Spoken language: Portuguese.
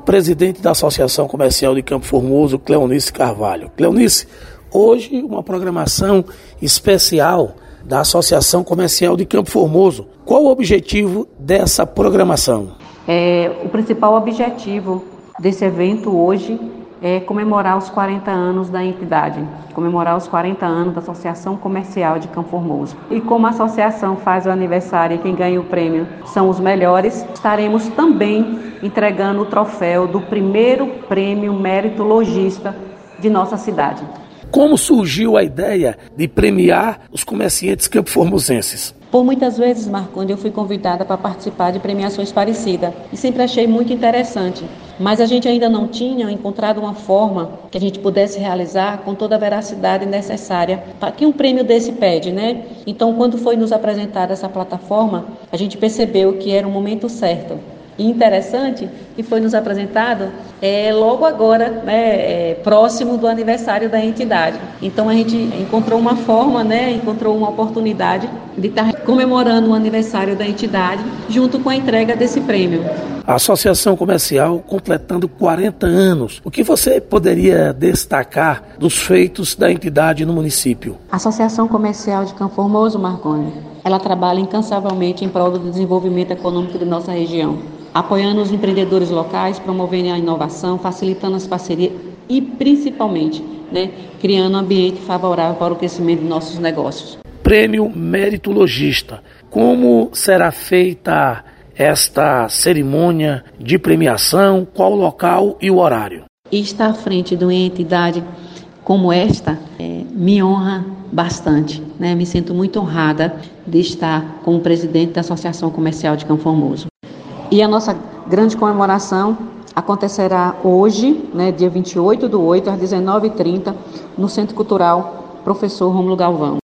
presidente da Associação Comercial de Campo Formoso, Cleonice Carvalho. Cleonice, hoje uma programação especial da Associação Comercial de Campo Formoso. Qual o objetivo dessa programação? O principal objetivo desse evento hoje é comemorar os 40 anos da entidade, comemorar os 40 anos da Associação Comercial de Campo Formoso. E como a associação faz o aniversário e quem ganha o prêmio são os melhores, estaremos também entregando o troféu do primeiro prêmio Mérito Logista de nossa cidade. Como surgiu a ideia de premiar os comerciantes campoformosenses? Por muitas vezes, Marcondes, eu fui convidada para participar de premiações parecidas e sempre achei muito interessante. Mas a gente ainda não tinha encontrado uma forma que a gente pudesse realizar com toda a veracidade necessária para que um prêmio desse pede, né? Então, quando foi nos apresentada essa plataforma, a gente percebeu que era o momento certo. E interessante que foi nos apresentado logo agora, próximo do aniversário da entidade. Então a gente encontrou uma forma, encontrou uma oportunidade de estar comemorando o aniversário da entidade junto com a entrega desse prêmio. A Associação Comercial completando 40 anos. O que você poderia destacar dos feitos da entidade no município? A Associação Comercial de Campo Formoso, Marcondes, ela trabalha incansavelmente em prol do desenvolvimento econômico de nossa região, apoiando os empreendedores locais, promovendo a inovação, facilitando as parcerias e, principalmente, criando um ambiente favorável para o crescimento de nossos negócios. Prêmio Mérito Logista. Como será feita esta cerimônia de premiação? Qual o local e o horário? E estar à frente de uma entidade como esta me honra bastante. Me sinto muito honrada de estar como presidente da Associação Comercial de Campo Formoso. E a nossa grande comemoração acontecerá hoje, dia 28/8, às 19h30, no Centro Cultural Professor Rômulo Galvão.